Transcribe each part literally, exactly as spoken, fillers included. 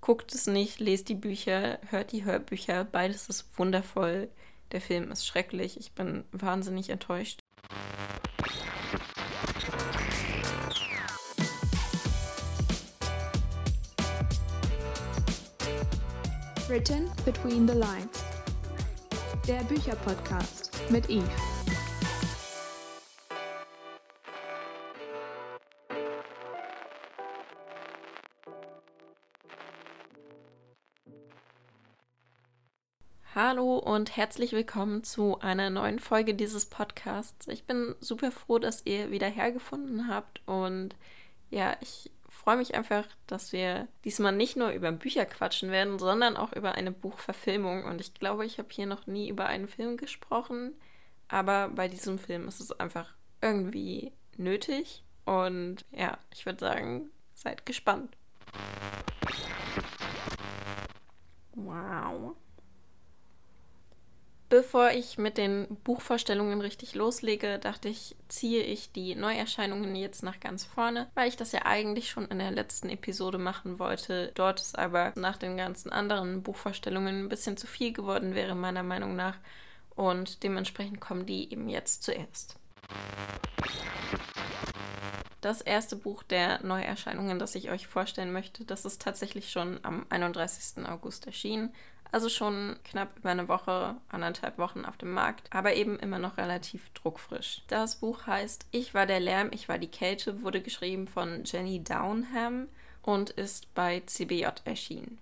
Guckt es nicht, lest die Bücher, hört die Hörbücher. Beides ist wundervoll. Der Film ist schrecklich. Ich bin wahnsinnig enttäuscht. Written Between the Lines. Der Bücherpodcast mit Eve. Hallo und herzlich willkommen zu einer neuen Folge dieses Podcasts. Ich bin super froh, dass ihr wieder hergefunden habt und ja, ich freue mich einfach, dass wir diesmal nicht nur über Bücher quatschen werden, sondern auch über eine Buchverfilmung. Und ich glaube, ich habe hier noch nie über einen Film gesprochen, aber bei diesem Film ist es einfach irgendwie nötig. Und ja, ich würde sagen, seid gespannt. Wow. Bevor ich mit den Buchvorstellungen richtig loslege, dachte ich, ziehe ich die Neuerscheinungen jetzt nach ganz vorne, weil ich das ja eigentlich schon in der letzten Episode machen wollte. Dort ist aber nach den ganzen anderen Buchvorstellungen ein bisschen zu viel geworden wäre, meiner Meinung nach. Und dementsprechend kommen die eben jetzt zuerst. Das erste Buch der Neuerscheinungen, das ich euch vorstellen möchte, das ist tatsächlich schon am einunddreißigsten August erschienen. Also schon knapp über eine Woche, anderthalb Wochen auf dem Markt, aber eben immer noch relativ druckfrisch. Das Buch heißt Ich war der Lärm, ich war die Kälte, wurde geschrieben von Jenny Downham und ist bei C B J erschienen.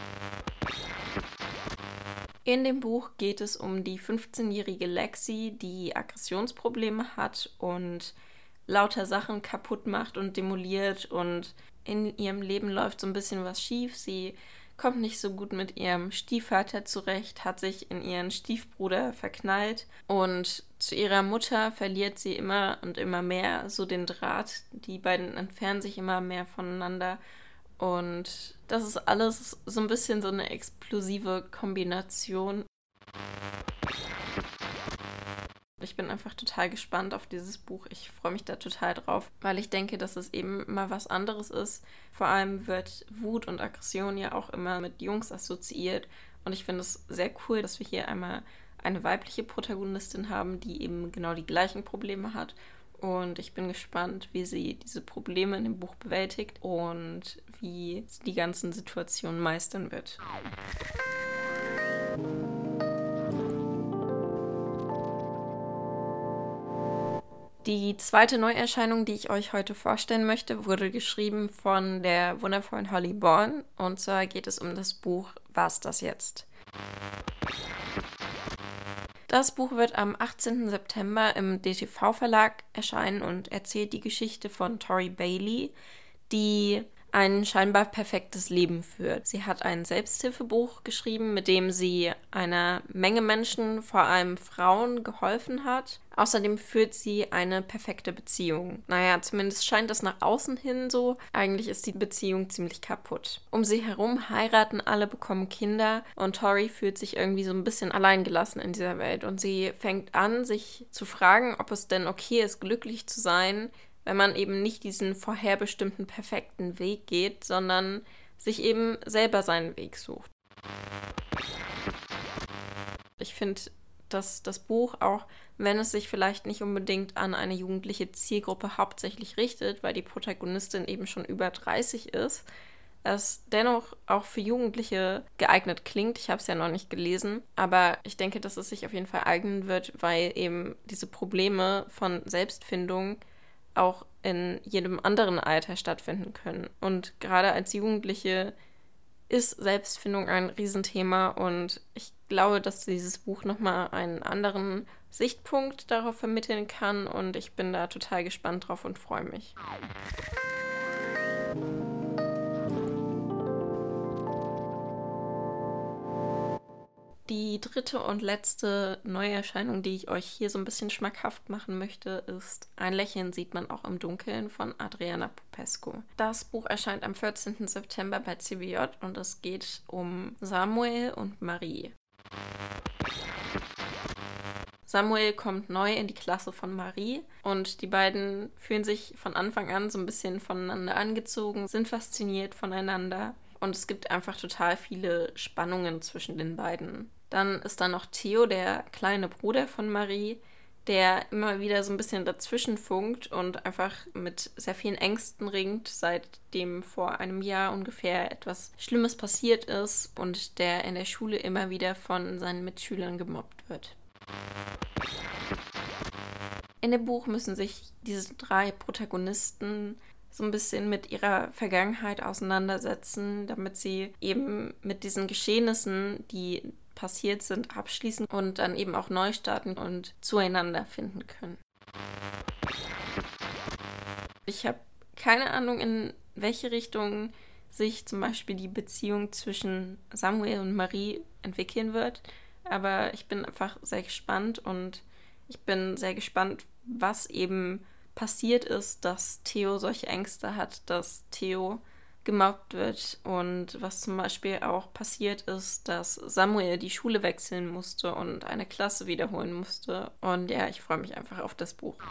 In dem Buch geht es um die fünfzehnjährige Lexi, die Aggressionsprobleme hat und lauter Sachen kaputt macht und demoliert und in ihrem Leben läuft so ein bisschen was schief. Sie kommt nicht so gut mit ihrem Stiefvater zurecht, hat sich in ihren Stiefbruder verknallt und zu ihrer Mutter verliert sie immer und immer mehr so den Draht. Die beiden entfernen sich immer mehr voneinander und das ist alles so ein bisschen so eine explosive Kombination. Ich bin einfach total gespannt auf dieses Buch. Ich freue mich da total drauf, weil ich denke, dass es eben mal was anderes ist. Vor allem wird Wut und Aggression ja auch immer mit Jungs assoziiert. Und ich finde es sehr cool, dass wir hier einmal eine weibliche Protagonistin haben, die eben genau die gleichen Probleme hat. Und ich bin gespannt, wie sie diese Probleme in dem Buch bewältigt und wie sie die ganzen Situationen meistern wird. Die zweite Neuerscheinung, die ich euch heute vorstellen möchte, wurde geschrieben von der wundervollen Holly Bourne. Und zwar geht es um das Buch Was das jetzt? Das Buch wird am achtzehnten September im D T V-Verlag erscheinen und erzählt die Geschichte von Tori Bailey, die ein scheinbar perfektes Leben führt. Sie hat ein Selbsthilfebuch geschrieben, mit dem sie einer Menge Menschen, vor allem Frauen, geholfen hat. Außerdem führt sie eine perfekte Beziehung. Naja, zumindest scheint es nach außen hin so. Eigentlich ist die Beziehung ziemlich kaputt. Um sie herum heiraten alle, bekommen Kinder und Tori fühlt sich irgendwie so ein bisschen alleingelassen in dieser Welt. Und sie fängt an, sich zu fragen, ob es denn okay ist, glücklich zu sein, wenn man eben nicht diesen vorherbestimmten perfekten Weg geht, sondern sich eben selber seinen Weg sucht. Ich finde, dass das Buch, auch wenn es sich vielleicht nicht unbedingt an eine jugendliche Zielgruppe hauptsächlich richtet, weil die Protagonistin eben schon über dreißig ist, es dennoch auch für Jugendliche geeignet klingt. Ich habe es ja noch nicht gelesen, aber ich denke, dass es sich auf jeden Fall eignen wird, weil eben diese Probleme von Selbstfindung auch in jedem anderen Alter stattfinden können. Und gerade als Jugendliche ist Selbstfindung ein Riesenthema und ich glaube, dass dieses Buch nochmal einen anderen Sichtpunkt darauf vermitteln kann und ich bin da total gespannt drauf und freue mich. Die dritte und letzte Neuerscheinung, die ich euch hier so ein bisschen schmackhaft machen möchte, ist Ein Lächeln sieht man auch im Dunkeln von Adriana Popescu. Das Buch erscheint am vierzehnten September bei C B J und es geht um Samuel und Marie. Samuel kommt neu in die Klasse von Marie und die beiden fühlen sich von Anfang an so ein bisschen voneinander angezogen, sind fasziniert voneinander. und es gibt einfach total viele Spannungen zwischen den beiden. Dann ist da noch Theo, der kleine Bruder von Marie, der immer wieder so ein bisschen dazwischen funkt und einfach mit sehr vielen Ängsten ringt, seitdem vor einem Jahr ungefähr etwas Schlimmes passiert ist und der in der Schule immer wieder von seinen Mitschülern gemobbt wird. In dem Buch müssen sich diese drei Protagonisten so ein bisschen mit ihrer Vergangenheit auseinandersetzen, damit sie eben mit diesen Geschehnissen, die passiert sind, abschließen und dann eben auch neu starten und zueinander finden können. Ich habe keine Ahnung, in welche Richtung sich zum Beispiel die Beziehung zwischen Samuel und Marie entwickeln wird, aber ich bin einfach sehr gespannt und ich bin sehr gespannt, was eben passiert ist, dass Theo solche Ängste hat, dass Theo gemobbt wird und was zum Beispiel auch passiert ist, dass Samuel die Schule wechseln musste und eine Klasse wiederholen musste. Und ja, ich freue mich einfach auf das Buch.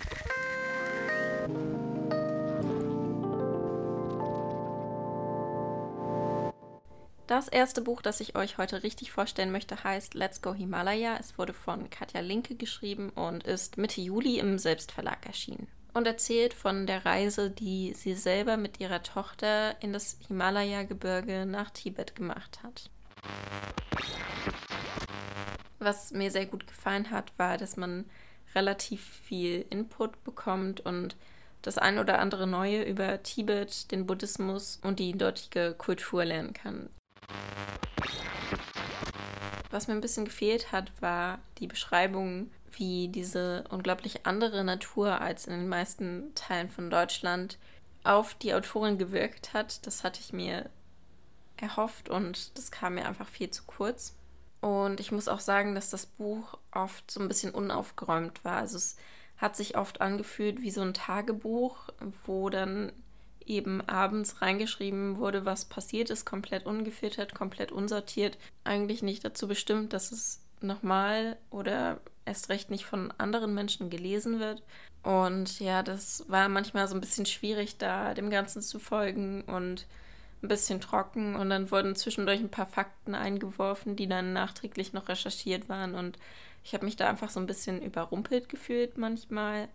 Das erste Buch, das ich euch heute richtig vorstellen möchte, heißt Let's Go Himalaya. Es wurde von Katja Linke geschrieben und ist Mitte Juli im Selbstverlag erschienen. Und erzählt von der Reise, die sie selber mit ihrer Tochter in das Himalaya-Gebirge nach Tibet gemacht hat. Was mir sehr gut gefallen hat, war, dass man relativ viel Input bekommt und das ein oder andere Neue über Tibet, den Buddhismus und die dortige Kultur lernen kann. Was mir ein bisschen gefehlt hat, war die Beschreibung, wie diese unglaublich andere Natur als in den meisten Teilen von Deutschland auf die Autorin gewirkt hat. Das hatte ich mir erhofft und das kam mir einfach viel zu kurz. Und ich muss auch sagen, dass das Buch oft so ein bisschen unaufgeräumt war. Also es hat sich oft angefühlt wie so ein Tagebuch, wo dann eben abends reingeschrieben wurde, was passiert ist, komplett ungefiltert, komplett unsortiert. Eigentlich nicht dazu bestimmt, dass es nochmal oder erst recht nicht von anderen Menschen gelesen wird. Und ja, das war manchmal so ein bisschen schwierig, da dem Ganzen zu folgen und ein bisschen trocken. Und dann wurden zwischendurch ein paar Fakten eingeworfen, die dann nachträglich noch recherchiert waren. Und ich habe mich da einfach so ein bisschen überrumpelt gefühlt manchmal.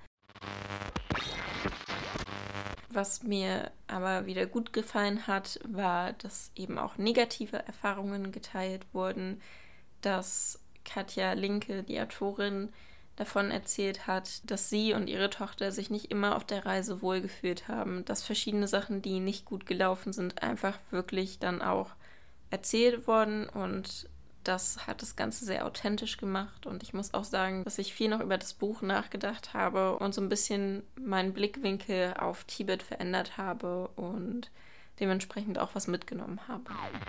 Was mir aber wieder gut gefallen hat, war, dass eben auch negative Erfahrungen geteilt wurden, dass Katja Linke, die Autorin, davon erzählt hat, dass sie und ihre Tochter sich nicht immer auf der Reise wohlgefühlt haben, dass verschiedene Sachen, die nicht gut gelaufen sind, einfach wirklich dann auch erzählt wurden und das hat das Ganze sehr authentisch gemacht und ich muss auch sagen, dass ich viel noch über das Buch nachgedacht habe und so ein bisschen meinen Blickwinkel auf Tibet verändert habe und dementsprechend auch was mitgenommen habe.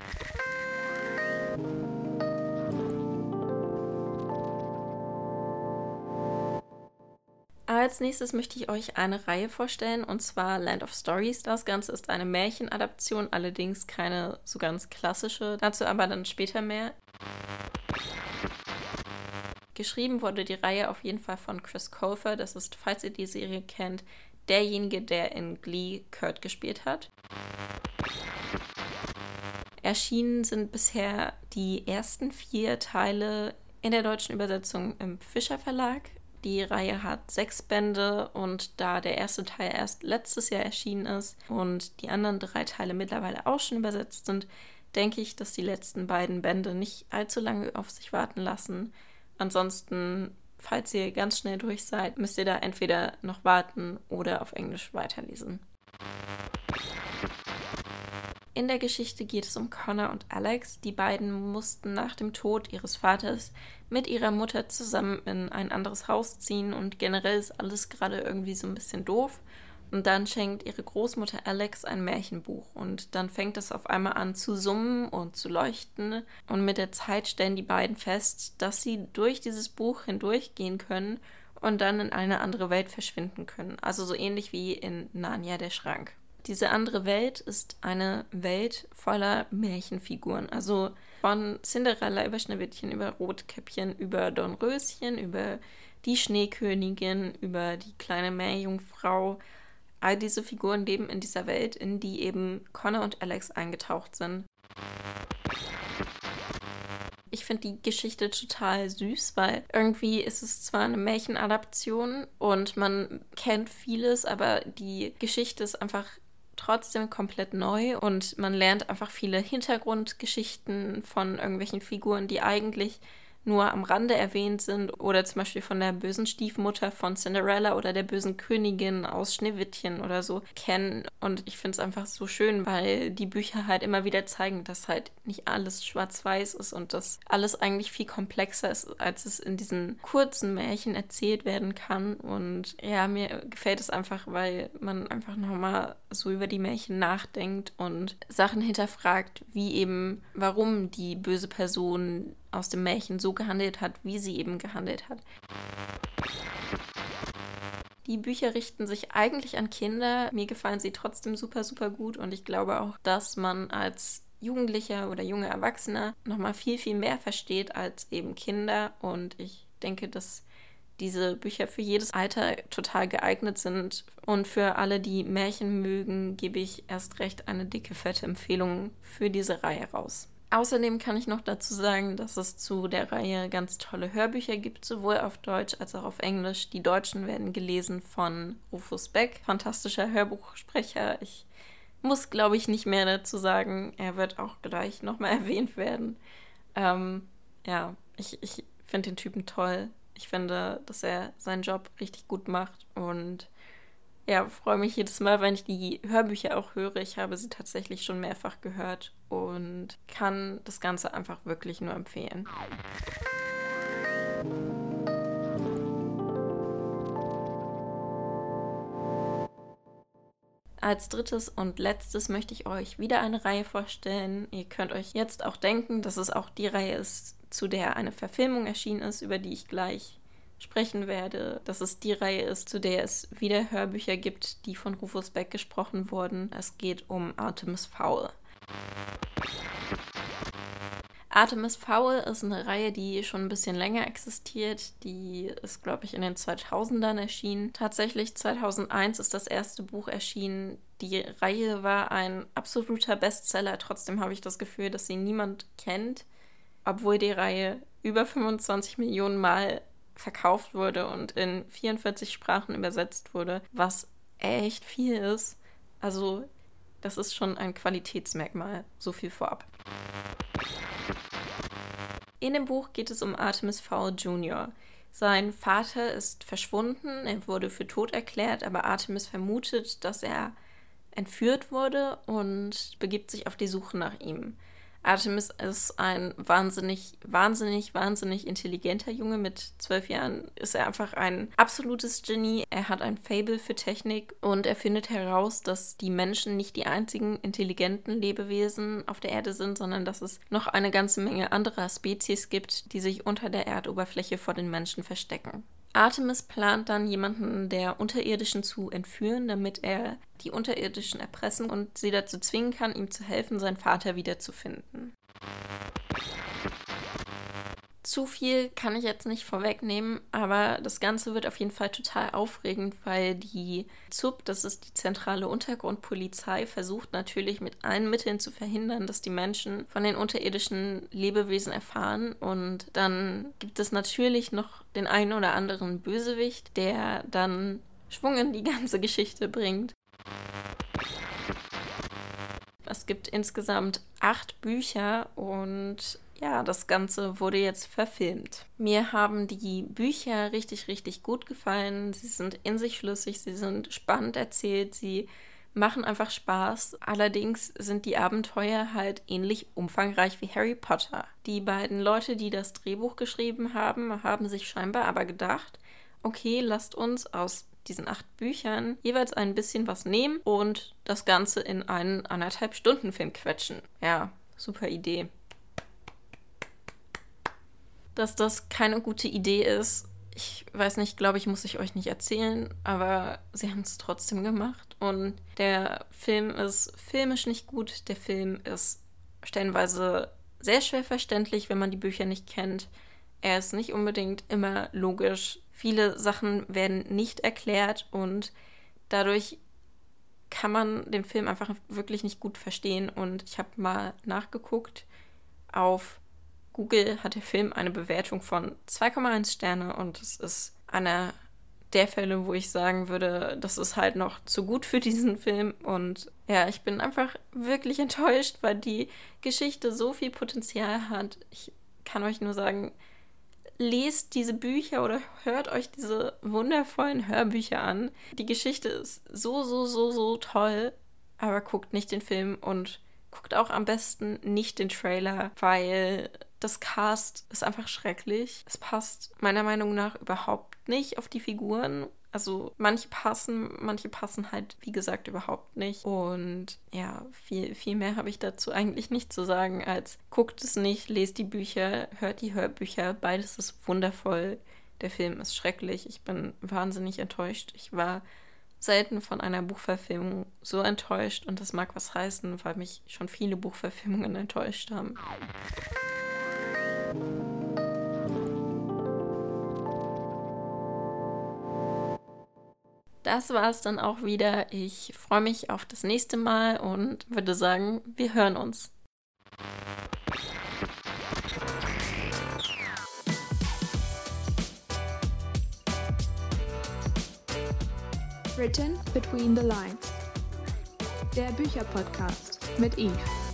Als nächstes möchte ich euch eine Reihe vorstellen, und zwar Land of Stories. Das Ganze ist eine Märchenadaption, allerdings keine so ganz klassische, dazu aber dann später mehr. Geschrieben wurde die Reihe auf jeden Fall von Chris Colfer, das ist, falls ihr die Serie kennt, derjenige, der in Glee Kurt gespielt hat. Erschienen sind bisher die ersten vier Teile in der deutschen Übersetzung im Fischer Verlag. Die Reihe hat sechs Bände und da der erste Teil erst letztes Jahr erschienen ist und die anderen drei Teile mittlerweile auch schon übersetzt sind, denke ich, dass die letzten beiden Bände nicht allzu lange auf sich warten lassen. Ansonsten, falls ihr ganz schnell durch seid, müsst ihr da entweder noch warten oder auf Englisch weiterlesen. In der Geschichte geht es um Connor und Alex. Die beiden mussten nach dem Tod ihres Vaters mit ihrer Mutter zusammen in ein anderes Haus ziehen und generell ist alles gerade irgendwie so ein bisschen doof. Und dann schenkt ihre Großmutter Alex ein Märchenbuch und dann fängt es auf einmal an zu summen und zu leuchten und mit der Zeit stellen die beiden fest, dass sie durch dieses Buch hindurchgehen können und dann in eine andere Welt verschwinden können. Also so ähnlich wie in Narnia der Schrank. Diese andere Welt ist eine Welt voller Märchenfiguren. Also von Cinderella über Schneewittchen, über Rotkäppchen, über Dornröschen, über die Schneekönigin, über die kleine Meerjungfrau. all diese Figuren leben in dieser Welt, in die eben Connor und Alex eingetaucht sind. Ich finde die Geschichte total süß, weil irgendwie ist es zwar eine Märchenadaption und man kennt vieles, aber die Geschichte ist einfach trotzdem komplett neu und man lernt einfach viele Hintergrundgeschichten von irgendwelchen Figuren, die eigentlich nur am Rande erwähnt sind, oder zum Beispiel von der bösen Stiefmutter von Cinderella oder der bösen Königin aus Schneewittchen oder so kennen. Und ich finde es einfach so schön, weil die Bücher halt immer wieder zeigen, dass halt nicht alles schwarz-weiß ist und dass alles eigentlich viel komplexer ist, als es in diesen kurzen Märchen erzählt werden kann. Und ja, mir gefällt es einfach, weil man einfach nochmal so über die Märchen nachdenkt und Sachen hinterfragt, wie eben, warum die böse Person aus dem Märchen so gehandelt hat, wie sie eben gehandelt hat. Die Bücher richten sich eigentlich an Kinder. Mir gefallen sie trotzdem super, super gut und ich glaube auch, dass man als Jugendlicher oder junger Erwachsener nochmal viel, viel mehr versteht als eben Kinder, und ich denke, dass diese Bücher für jedes Alter total geeignet sind, und für alle, die Märchen mögen, gebe ich erst recht eine dicke, fette Empfehlung für diese Reihe raus. Außerdem kann ich noch dazu sagen, dass es zu der Reihe ganz tolle Hörbücher gibt, sowohl auf Deutsch als auch auf Englisch. Die Deutschen werden gelesen von Rufus Beck, fantastischer Hörbuchsprecher. Ich muss, glaube ich, nicht mehr dazu sagen. Er wird auch gleich nochmal erwähnt werden. Ähm, ja, ich, ich finde den Typen toll. Ich finde, dass er seinen Job richtig gut macht und ja, freue mich jedes Mal, wenn ich die Hörbücher auch höre. Ich habe sie tatsächlich schon mehrfach gehört und kann das Ganze einfach wirklich nur empfehlen. Als drittes und letztes möchte ich euch wieder eine Reihe vorstellen. Ihr könnt euch jetzt auch denken, dass es auch die Reihe ist, zu der eine Verfilmung erschienen ist, über die ich gleich sprechen werde, dass es die Reihe ist, zu der es wieder Hörbücher gibt, die von Rufus Beck gesprochen wurden. Es geht um Artemis Fowl. Artemis Fowl ist eine Reihe, die schon ein bisschen länger existiert. Die ist, glaube ich, in den zweitausendern erschienen. Tatsächlich zweitausendeins ist das erste Buch erschienen. Die Reihe war ein absoluter Bestseller. Trotzdem habe ich das Gefühl, dass sie niemand kennt, obwohl die Reihe über fünfundzwanzig Millionen Mal verkauft wurde und in vierundvierzig Sprachen übersetzt wurde, was echt viel ist. Also das ist schon ein Qualitätsmerkmal, so viel vorab. In dem Buch geht es um Artemis Fowl Junior Sein Vater ist verschwunden, er wurde für tot erklärt, aber Artemis vermutet, dass er entführt wurde und begibt sich auf die Suche nach ihm. Artemis ist ein wahnsinnig, wahnsinnig, wahnsinnig intelligenter Junge. Mit zwölf Jahren ist er einfach ein absolutes Genie. Er hat ein Faible für Technik und er findet heraus, dass die Menschen nicht die einzigen intelligenten Lebewesen auf der Erde sind, sondern dass es noch eine ganze Menge anderer Spezies gibt, die sich unter der Erdoberfläche vor den Menschen verstecken. Artemis plant dann, jemanden der Unterirdischen zu entführen, damit er die Unterirdischen erpressen und sie dazu zwingen kann, ihm zu helfen, seinen Vater wiederzufinden. Zu viel kann ich jetzt nicht vorwegnehmen, aber das Ganze wird auf jeden Fall total aufregend, weil die Z U P, das ist die zentrale Untergrundpolizei, versucht natürlich mit allen Mitteln zu verhindern, dass die Menschen von den unterirdischen Lebewesen erfahren. Und dann gibt es natürlich noch den einen oder anderen Bösewicht, der dann Schwung in die ganze Geschichte bringt. Es gibt insgesamt acht Bücher und ja, das Ganze wurde jetzt verfilmt. Mir haben die Bücher richtig, richtig gut gefallen. Sie sind in sich schlüssig, sie sind spannend erzählt, sie machen einfach Spaß. Allerdings sind die Abenteuer halt ähnlich umfangreich wie Harry Potter. Die beiden Leute, die das Drehbuch geschrieben haben, haben sich scheinbar aber gedacht, okay, lasst uns aus diesen acht Büchern jeweils ein bisschen was nehmen und das Ganze in einen anderthalb Stunden Film quetschen. Ja, super Idee. Dass das keine gute Idee ist, ich weiß nicht, glaube ich, muss ich euch nicht erzählen, aber sie haben es trotzdem gemacht und der Film ist filmisch nicht gut, der Film ist stellenweise sehr schwer verständlich, wenn man die Bücher nicht kennt. Er ist nicht unbedingt immer logisch. Viele Sachen werden nicht erklärt und dadurch kann man den Film einfach wirklich nicht gut verstehen. Und ich habe mal nachgeguckt, auf Google hat der Film eine Bewertung von zwei Komma eins Sterne und es ist einer der Fälle, wo ich sagen würde, das ist halt noch zu gut für diesen Film. Und ja, ich bin einfach wirklich enttäuscht, weil die Geschichte so viel Potenzial hat. Ich kann euch nur sagen, lest diese Bücher oder hört euch diese wundervollen Hörbücher an. Die Geschichte ist so, so, so, so toll, aber guckt nicht den Film und guckt auch am besten nicht den Trailer, weil das Cast ist einfach schrecklich. Es passt meiner Meinung nach überhaupt nicht auf die Figuren. Also manche passen, manche passen halt, wie gesagt, überhaupt nicht. Und ja, viel, viel mehr habe ich dazu eigentlich nicht zu sagen, als guckt es nicht, lest die Bücher, hört die Hörbücher. Beides ist wundervoll. Der Film ist schrecklich. Ich bin wahnsinnig enttäuscht. Ich war selten von einer Buchverfilmung so enttäuscht. Und das mag was heißen, weil mich schon viele Buchverfilmungen enttäuscht haben. Das war es dann auch wieder. Ich freue mich auf das nächste Mal und würde sagen, wir hören uns. Written Between the Lines. Der Bücherpodcast mit Eve.